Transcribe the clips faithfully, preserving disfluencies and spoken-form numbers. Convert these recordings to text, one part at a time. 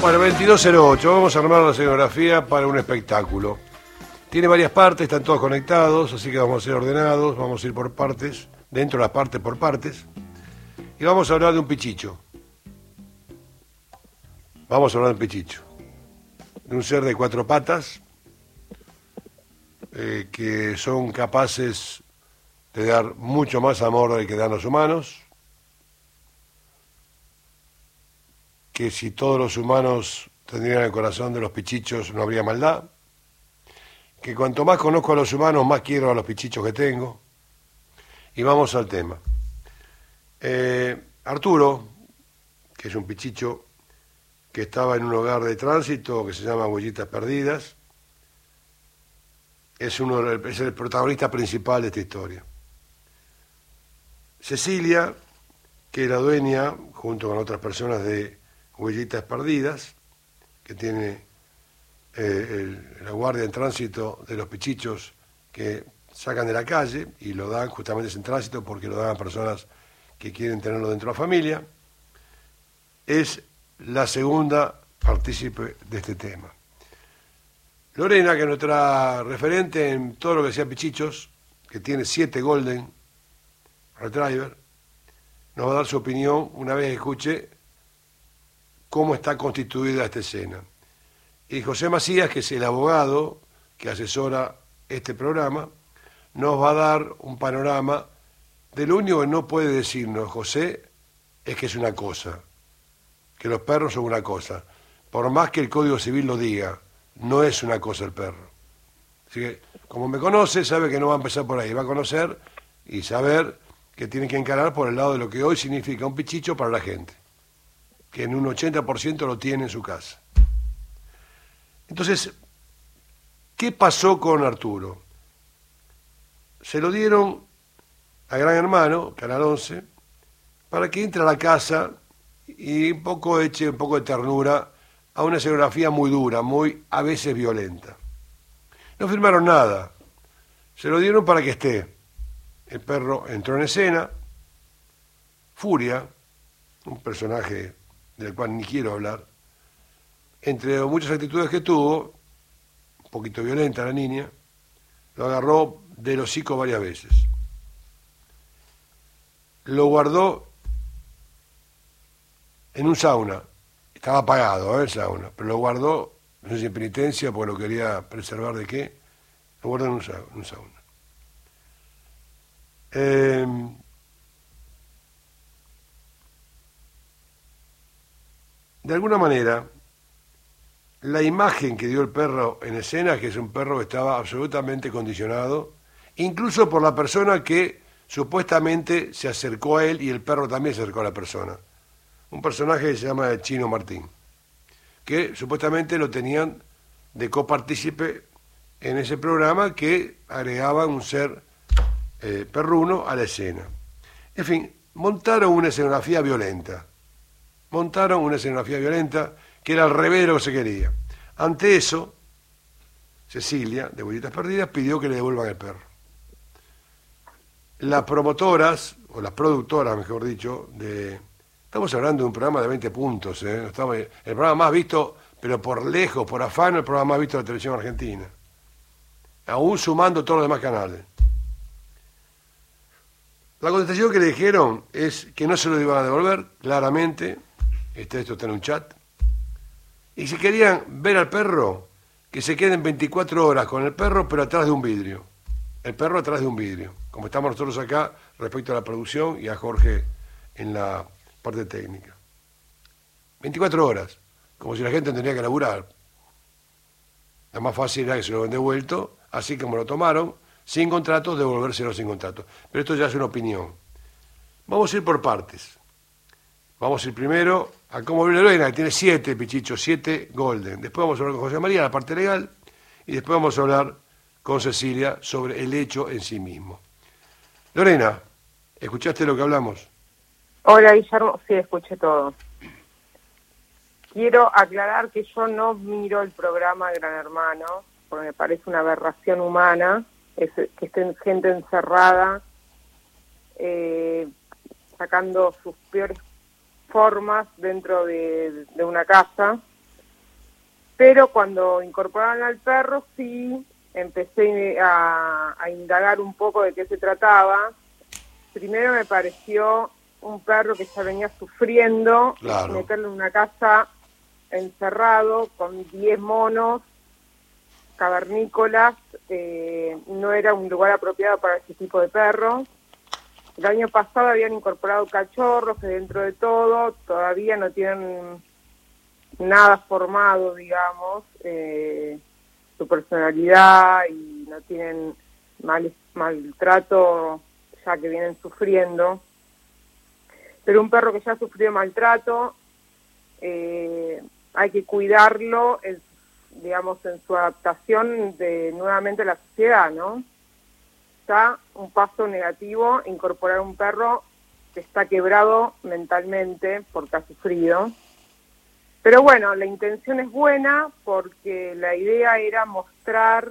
Bueno, veintidós cero ocho, vamos a armar la escenografía para un espectáculo. Tiene varias partes, están todos conectados, así que vamos a ser ordenados, vamos a ir por partes, dentro de las partes por partes, y vamos a hablar de un pichicho. Vamos a hablar de un pichicho, de un ser de cuatro patas, eh, que son capaces de dar mucho más amor del que dan los humanos, que si todos los humanos tendrían el corazón de los pichichos no habría maldad, que cuanto más conozco a los humanos más quiero a los pichichos que tengo. Y vamos al tema. Eh, Arturo, que es un pichicho que estaba en un hogar de tránsito que se llama Huellitas Perdidas, es, uno, es el protagonista principal de esta historia. Cecilia, que es la dueña, junto con otras personas de Huellitas Perdidas, que tiene eh, el, la guardia en tránsito de los pichichos que sacan de la calle y lo dan justamente en tránsito porque lo dan a personas que quieren tenerlo dentro de la familia, es la segunda partícipe de este tema. Lorena, que es nuestra referente en todo lo que sea pichichos, que tiene siete Golden Retriever, nos va a dar su opinión una vez que escuche cómo está constituida esta escena. Y José Macías, que es el abogado que asesora este programa, nos va a dar un panorama de lo único que no puede decirnos José es que es una cosa, que los perros son una cosa. Por más que el Código Civil lo diga, no es una cosa el perro. Así que, como me conoce, sabe que no va a empezar por ahí, va a conocer y saber que tiene que encarar por el lado de lo que hoy significa un pichicho para la gente, que en un ochenta por ciento lo tiene en su casa. Entonces, ¿qué pasó con Arturo? Se lo dieron a Gran Hermano, Canal once, para que entre a la casa y un poco eche un poco de ternura a una escenografía muy dura, muy a veces violenta. No firmaron nada, se lo dieron para que esté. El perro entró en escena, Furia, un personaje del cual ni quiero hablar, entre muchas actitudes que tuvo, un poquito violenta la niña, lo agarró del hocico varias veces. Lo guardó en un sauna, estaba apagado ¿eh? el sauna, pero lo guardó, no sé si en penitencia, porque lo quería preservar de qué, lo guardó en un sauna. En un sauna. Eh, de alguna manera, la imagen que dio el perro en escena, que es un perro que estaba absolutamente condicionado, incluso por la persona que supuestamente se acercó a él y el perro también se acercó a la persona. Un personaje que se llama Chino Martín, que supuestamente lo tenían de copartícipe en ese programa que agregaban un ser eh, perruno a la escena. En fin, montaron una escenografía violenta. Montaron una escenografía violenta que era al revés de lo que se quería. Ante eso, Cecilia, de Huellitas Perdidas, pidió que le devuelvan el perro. Las promotoras, o las productoras, mejor dicho, de... Estamos hablando de un programa de veinte puntos, ¿eh? Estamos, el programa más visto, pero por lejos, por afán, el programa más visto de la televisión argentina. Aún sumando todos los demás canales. La contestación que le dijeron es que no se lo iban a devolver, claramente. Este, esto está en un chat. Y si querían ver al perro, que se queden veinticuatro horas con el perro, pero atrás de un vidrio. El perro atrás de un vidrio. Como estamos nosotros acá respecto a la producción y a Jorge en la parte técnica. veinticuatro horas, como si la gente tendría que laburar. La más fácil era que se lo habían devuelto, así como lo tomaron, sin contrato, devolvérselo sin contrato. Pero esto ya es una opinión. Vamos a ir por partes. Vamos a ir primero a cómo vive Lorena, que tiene siete pichichos, siete Golden. Después vamos a hablar con José María, la parte legal, y después vamos a hablar con Cecilia sobre el hecho en sí mismo. Lorena, ¿escuchaste lo que hablamos? Hola, Guillermo. Sí, escuché todo. Quiero aclarar que yo no miro el programa Gran Hermano, porque me parece una aberración humana, es, que estén gente encerrada, eh, sacando sus peores formas dentro de, de una casa. pero cuando incorporaron al perro sí empecé a, a indagar un poco de qué se trataba. Primero me pareció un perro que ya venía sufriendo, claro. meterlo en una casa encerrado con diez monos cavernícolas, eh, no era un lugar apropiado para ese tipo de perros. El año pasado habían incorporado cachorros que dentro de todo todavía no tienen nada formado, digamos, eh, su personalidad, y no tienen mal, maltrato ya que vienen sufriendo. Pero un perro que ya ha sufrido maltrato, eh, hay que cuidarlo, en, digamos, en su adaptación de nuevamente a la sociedad, ¿no? Está un paso negativo incorporar un perro que está quebrado mentalmente porque ha sufrido. Pero bueno, la intención es buena porque la idea era mostrar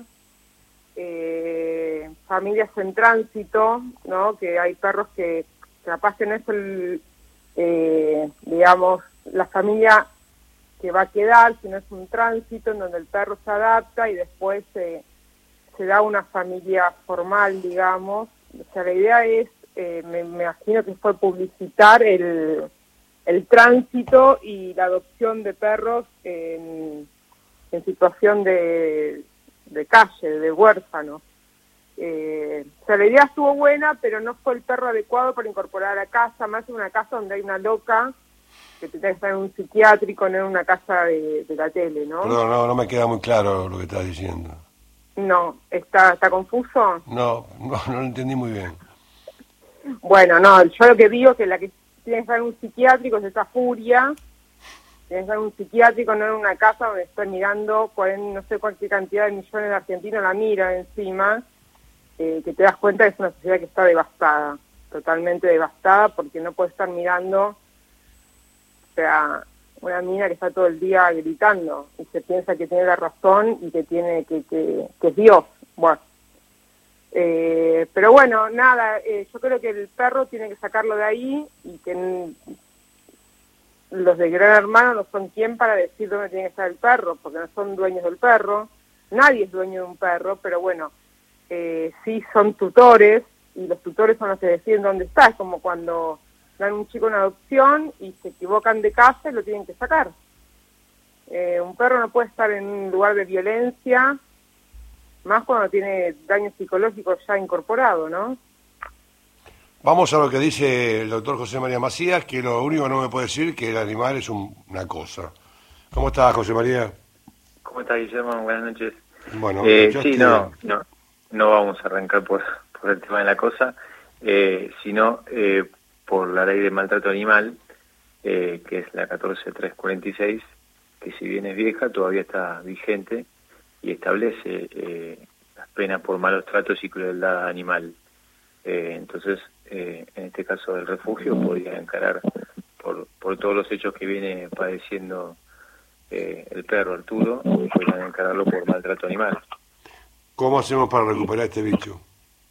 eh, familias en tránsito, ¿no? Que hay perros que capaz que no es el, eh, digamos, la familia que va a quedar, sino es un tránsito en donde el perro se adapta y después eh, se da una familia formal, digamos. O sea, la idea es, eh, me, me imagino que fue publicitar el, el tránsito y la adopción de perros en, en situación de, de calle, de huérfano. Eh, o sea, la idea estuvo buena, pero no fue el perro adecuado para incorporar a la casa, más en una casa donde hay una loca que tiene que estar en un psiquiátrico, no en una casa de, de la tele, ¿no? Perdón, no, no me queda muy claro lo que estás diciendo. No, ¿está, está confuso? No, no, no lo entendí muy bien. Bueno, no, yo lo que digo es que la que tiene que estar en un psiquiátrico es esa furia, tiene que estar en un psiquiátrico, no en una casa donde está mirando, por no sé cuánta cantidad de millones de argentinos la miran encima, eh, que te das cuenta que es una sociedad que está devastada, totalmente devastada, porque no puede estar mirando, o sea, una mina que está todo el día gritando y se piensa que tiene la razón y que tiene que, que, que es Dios. Bueno, eh, pero bueno, nada, eh, yo creo que el perro tiene que sacarlo de ahí y que n- los de Gran Hermano no son quien para decir dónde tiene que estar el perro, porque no son dueños del perro, nadie es dueño de un perro, pero bueno, eh, sí son tutores y los tutores son los que deciden dónde está. Es como cuando dan un chico en adopción y se equivocan de casa y lo tienen que sacar. Eh, un perro no puede estar en un lugar de violencia, más cuando tiene daño psicológico ya incorporado, ¿no? Vamos a lo que dice el doctor José María Macías, que lo único que no me puede decir es que el animal es un, una cosa. ¿Cómo estás, José María? ¿Cómo estás, Guillermo? Buenas noches. Bueno, eh, yo sí, estoy... no, no, no vamos a arrancar por, por el tema de la cosa, eh, sino eh, por la ley de maltrato animal, eh, que es la catorce mil trescientos cuarenta y seis, que si bien es vieja, todavía está vigente y establece eh, las penas por malos tratos y crueldad animal. Eh, entonces, eh, en este caso del refugio, podría encarar por, por todos los hechos que viene padeciendo eh, el perro Arturo, podrían encararlo por maltrato animal. ¿Cómo hacemos para recuperar este bicho?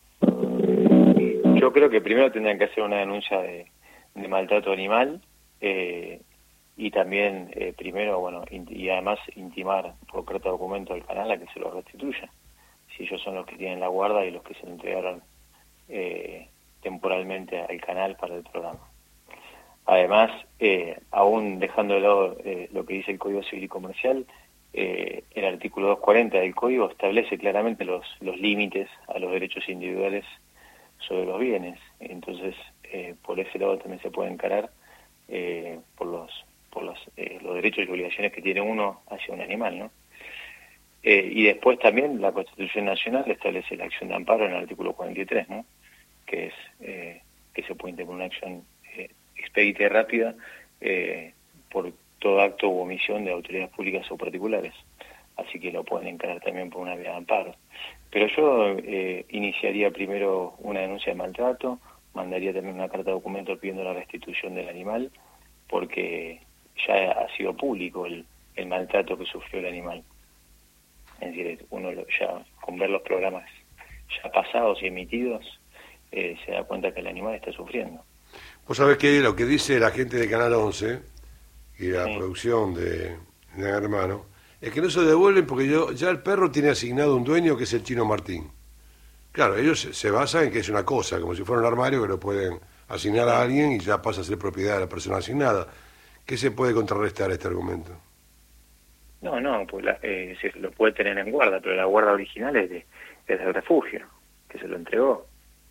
Yo creo que primero tendrían que hacer una denuncia de, de maltrato animal eh, y también, eh, primero, bueno, y además intimar por carta de documento al canal a que se lo restituya, si ellos son los que tienen la guarda y los que se lo entregaron eh, temporalmente al canal para el programa. Además, eh, aún dejando de lado eh, lo que dice el Código Civil y Comercial, eh, el artículo doscientos cuarenta del Código establece claramente los, los límites a los derechos individuales sobre los bienes. Entonces, eh, por ese lado también se puede encarar eh, por los por los, eh, los derechos y obligaciones que tiene uno hacia un animal, ¿no? Eh, y después también la Constitución Nacional establece la acción de amparo en el artículo cuarenta y tres, ¿no? Que es eh, que se puede interponer una acción eh, expedita y rápida eh, por todo acto u omisión de autoridades públicas o particulares. Así que lo pueden encarar también por una vía de amparo. Pero yo eh, iniciaría primero una denuncia de maltrato, mandaría también una carta de documento pidiendo la restitución del animal, porque ya ha sido público el, el maltrato que sufrió el animal. Es decir, uno lo, ya con ver los programas ya pasados y emitidos, eh, se da cuenta que el animal está sufriendo. Vos sabés que lo que dice la gente de Canal once y la Sí. producción de Gran Hermano es que no se devuelven porque yo ya el perro tiene asignado un dueño que es el Chino Martín. Claro, ellos se, se basan en que es una cosa, como si fuera un armario que lo pueden asignar a alguien y ya pasa a ser propiedad de la persona asignada. ¿Qué se puede contrarrestar este argumento? No, no, pues la, eh, se lo puede tener en guarda, pero la guarda original es, de, es del refugio, que se lo entregó.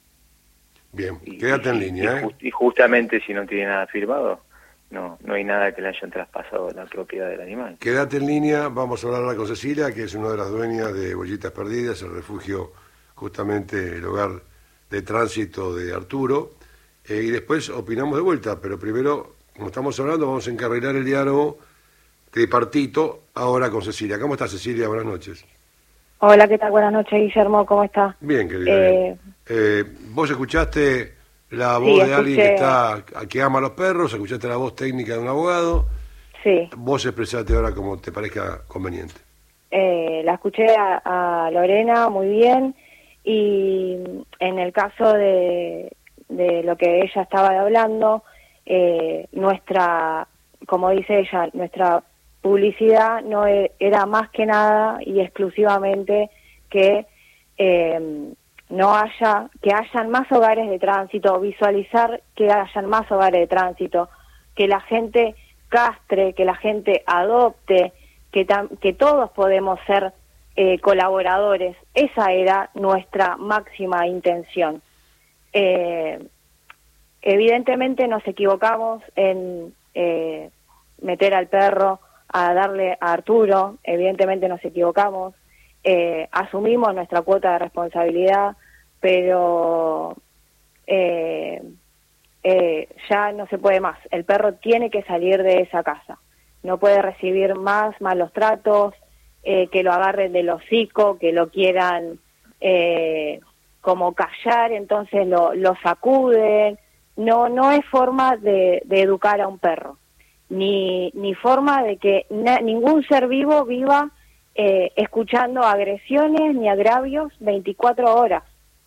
Bien, y, quédate y, en línea, y, ¿eh? Just, y justamente si no tiene nada firmado, no no hay nada que le hayan traspasado la propiedad del animal. Quédate en línea, vamos a hablar ahora con Cecilia, que es una de las dueñas de Huellitas Perdidas, el refugio, justamente el hogar de tránsito de Arturo, eh, y después opinamos de vuelta, pero primero, como estamos hablando, vamos a encarrilar el diálogo tripartito ahora con Cecilia. ¿Cómo estás, Cecilia? Buenas noches. Hola, ¿qué tal? Buenas noches, Guillermo, ¿cómo estás? Bien, querida. Eh, bien. Eh, ¿Vos escuchaste la voz sí, de escuché... alguien que está que ama a los perros? ¿Escuchaste la voz técnica de un abogado? Sí. Vos expresate ahora como te parezca conveniente. Eh, la escuché a, a Lorena muy bien, y en el caso de, de lo que ella estaba hablando, eh, nuestra, como dice ella, nuestra publicidad no e, era más que nada y exclusivamente que eh, no haya, que hayan más hogares de tránsito, visualizar que hayan más hogares de tránsito, que la gente castre, que la gente adopte, que, tam, que todos podemos ser eh, colaboradores. Esa era nuestra máxima intención. Eh, evidentemente nos equivocamos en eh, meter al perro a darle a Arturo, evidentemente nos equivocamos, eh, asumimos nuestra cuota de responsabilidad, pero eh, eh, ya no se puede más. El perro tiene que salir de esa casa, no puede recibir más malos tratos, eh, que lo agarren del hocico, que lo quieran eh, como callar, entonces lo, lo sacuden. No, no es forma de, de educar a un perro. Ni, ni forma de que na, ningún ser vivo viva eh, escuchando agresiones ni agravios veinticuatro horas.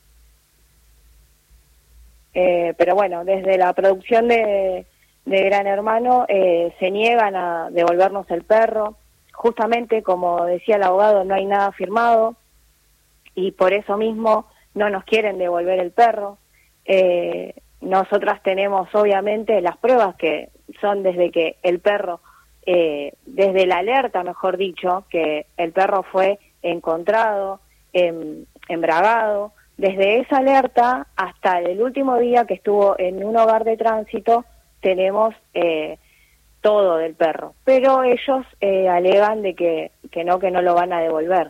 Eh, pero bueno, desde la producción de, de Gran Hermano eh, se niegan a devolvernos el perro. Justamente, como decía el abogado, no hay nada firmado y por eso mismo no nos quieren devolver el perro. Eh, nosotras tenemos obviamente las pruebas que son desde que el perro, eh, desde la alerta, mejor dicho, que el perro fue encontrado, em, embragado, desde esa alerta hasta el último día que estuvo en un hogar de tránsito, tenemos eh, todo del perro. Pero ellos eh, alegan de que, que no, que no lo van a devolver.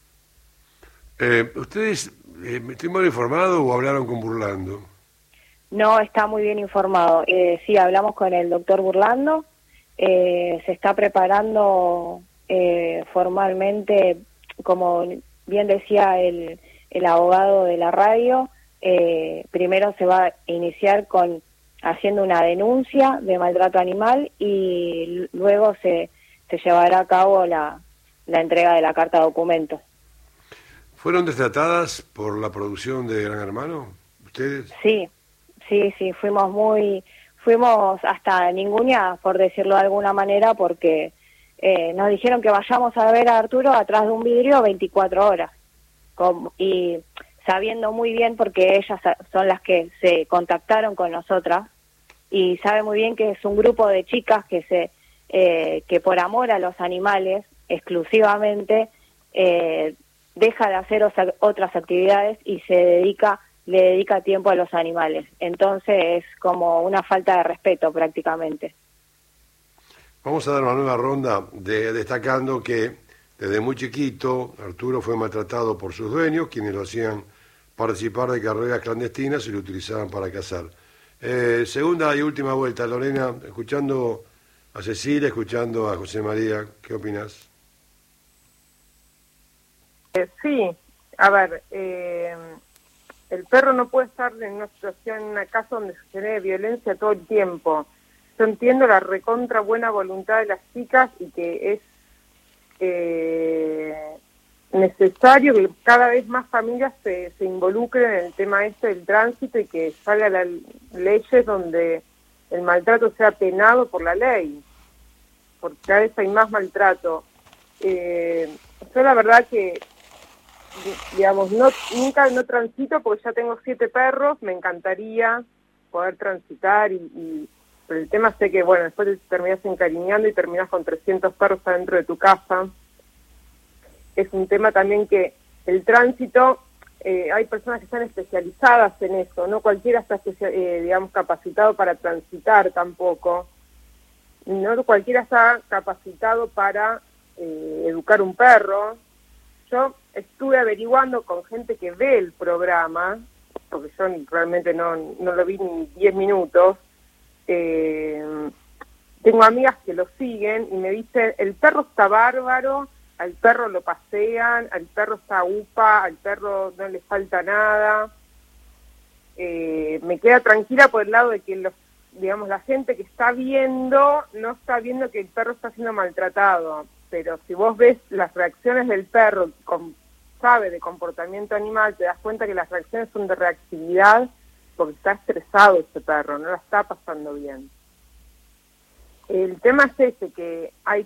Eh, ¿Ustedes, eh, estoy mal informado o hablaron con Burlando? No, está muy bien informado. Eh, sí, hablamos con el doctor Burlando. Eh, se está preparando eh, formalmente, como bien decía el, el abogado de la radio, eh, primero se va a iniciar con haciendo una denuncia de maltrato animal y luego se, se llevará a cabo la, la entrega de la carta de documentos. ¿Fueron destratadas por la producción de Gran Hermano, ustedes? Sí. Sí, sí, fuimos muy, fuimos hasta ninguneadas, por decirlo de alguna manera, porque eh, nos dijeron que vayamos a ver a Arturo atrás de un vidrio veinticuatro horas, con, y sabiendo muy bien, porque ellas son las que se contactaron con nosotras, y sabe muy bien que es un grupo de chicas que se, eh, que por amor a los animales, exclusivamente, eh, deja de hacer osa, otras actividades y se dedica le dedica tiempo a los animales. Entonces es como una falta de respeto prácticamente. Vamos a dar una nueva ronda de, destacando que desde muy chiquito Arturo fue maltratado por sus dueños, quienes lo hacían participar de carreras clandestinas y lo utilizaban para cazar. Eh, segunda y última vuelta, Lorena, escuchando a Cecilia, escuchando a José María, ¿qué opinas? Eh, sí, a ver... Eh... El perro no puede estar en una situación, en una casa donde se genere violencia todo el tiempo. Yo entiendo la recontra buena voluntad de las chicas y que es eh, necesario que cada vez más familias se, se involucren en el tema este del tránsito y que salgan las leyes donde el maltrato sea penado por la ley, porque cada vez hay más maltrato. Eh, yo la verdad que, digamos, no nunca no transito porque ya tengo siete perros, me encantaría poder transitar y, y pero el tema sé que, bueno, después te terminas encariñando y terminas con trescientos perros adentro de tu casa. Es un tema también que el tránsito, eh, hay personas que están especializadas en eso, no cualquiera está, eh, digamos, capacitado para transitar tampoco, no cualquiera está capacitado para eh, educar un perro. Yo estuve averiguando con gente que ve el programa, porque yo realmente no, no lo vi ni diez minutos. Eh, tengo amigas que lo siguen y me dicen, el perro está bárbaro, al perro lo pasean, al perro está upa, al perro no le falta nada. Eh, me queda tranquila por el lado de que los, digamos, la gente que está viendo no está viendo que el perro está siendo maltratado, pero si vos ves las reacciones del perro, con, sabe de comportamiento animal, te das cuenta que las reacciones son de reactividad, porque está estresado ese perro, no la está pasando bien. El tema es ese, que hay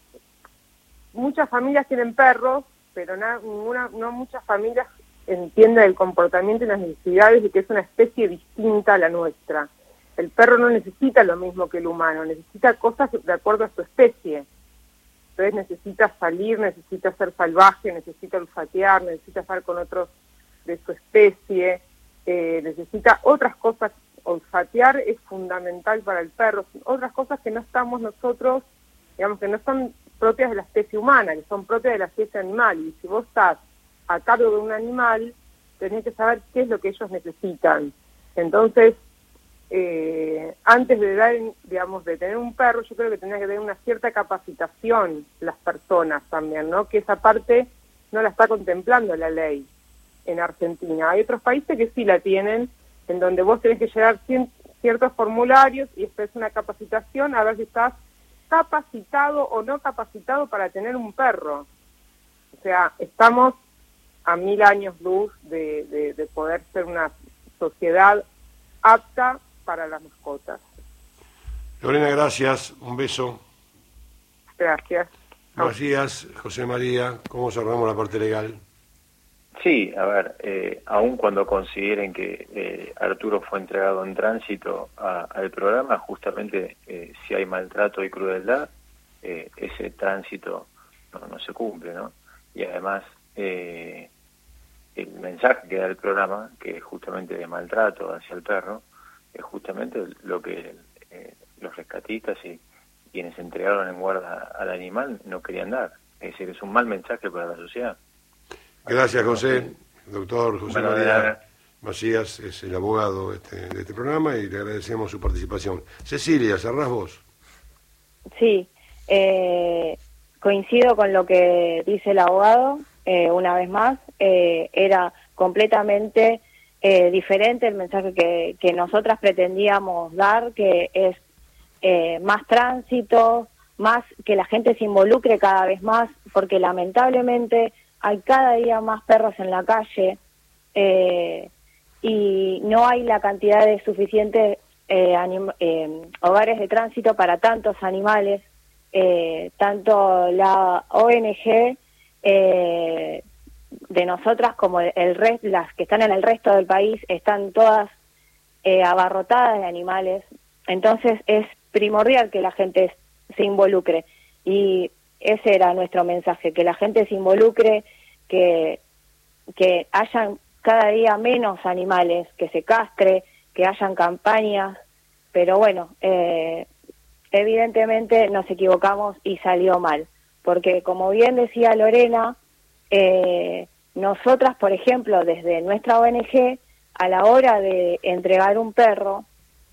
muchas familias tienen perros, pero na, ninguna, no muchas familias entienden el comportamiento y las necesidades de que es una especie distinta a la nuestra. El perro no necesita lo mismo que el humano, necesita cosas de acuerdo a su especie. Entonces necesita salir, necesita ser salvaje, necesita olfatear, necesita estar con otros de su especie, eh, necesita otras cosas. Olfatear es fundamental para el perro, otras cosas que no estamos nosotros, digamos, que no son propias de la especie humana, que son propias de la especie animal. Y si vos estás a cargo de un animal, tenés que saber qué es lo que ellos necesitan. Entonces, eh, antes de dar, digamos, de tener un perro, yo creo que tenés que tener una cierta capacitación las personas también, ¿no? Que esa parte no la está contemplando la ley en Argentina. Hay otros países que sí la tienen, en donde vos tenés que llenar ciertos formularios y esto es una capacitación a ver si estás capacitado o no capacitado para tener un perro. O sea, estamos a mil años luz de, de, de poder ser una sociedad apta para las mascotas. Lorena, gracias, un beso. Gracias. Gracias, José María. ¿Cómo cerramos la parte legal? Sí, a ver, eh, aun cuando consideren que eh, Arturo fue entregado en tránsito a, al programa, justamente eh, si hay maltrato y crueldad, eh, ese tránsito no, no se cumple, ¿no? Y además, eh, el mensaje que da el programa, que es justamente de maltrato hacia el perro, es justamente lo que eh, los rescatistas y quienes entregaron en guarda al animal no querían dar. Es decir, es un mal mensaje para la sociedad. Gracias, José. Doctor José bueno, María Macías es el abogado este, de este programa y le agradecemos su participación. Cecilia, ¿cerrás vos? Sí, eh, coincido con lo que dice el abogado, eh, una vez más, eh, era completamente eh, diferente el mensaje que, que nosotras pretendíamos dar, que es eh, más tránsito, más que la gente se involucre cada vez más, porque lamentablemente hay cada día más perros en la calle eh, y no hay la cantidad de suficientes eh, eh, hogares de tránsito para tantos animales. Eh, tanto la O N G eh, de nosotras como el resto, las que están en el resto del país, están todas eh, abarrotadas de animales. Entonces es primordial que la gente se involucre y ese era nuestro mensaje, que la gente se involucre, que, que hayan cada día menos animales, que se castre, que hayan campañas, pero bueno, eh, evidentemente nos equivocamos y salió mal, porque como bien decía Lorena, eh, nosotras, por ejemplo, desde nuestra O N G, a la hora de entregar un perro,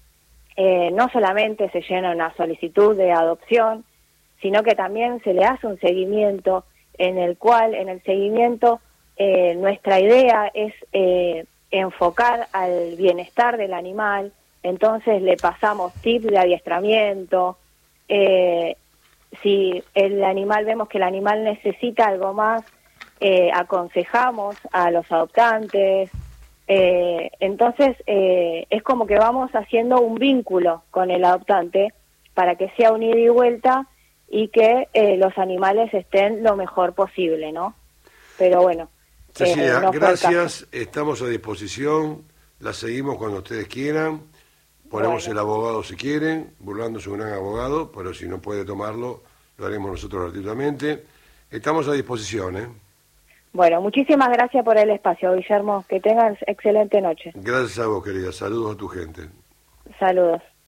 eh, no solamente se llena una solicitud de adopción, sino que también se le hace un seguimiento en el cual, en el seguimiento, eh, nuestra idea es eh, enfocar al bienestar del animal. Entonces le pasamos tips de adiestramiento, eh, si el animal, vemos que el animal necesita algo más, eh, aconsejamos a los adoptantes, eh, entonces eh, es como que vamos haciendo un vínculo con el adoptante para que sea un ida y vuelta y que eh, los animales estén lo mejor posible, ¿no? Pero bueno. Cecilia, eh, no gracias, estamos a disposición, la seguimos cuando ustedes quieran, ponemos Bueno. el abogado si quieren, Burlando es un gran abogado, pero si no puede tomarlo, lo haremos nosotros gratuitamente. Estamos a disposición, ¿eh? Bueno, muchísimas gracias por el espacio, Guillermo. Que tengas excelente noche. Gracias a vos, querida. Saludos a tu gente. Saludos.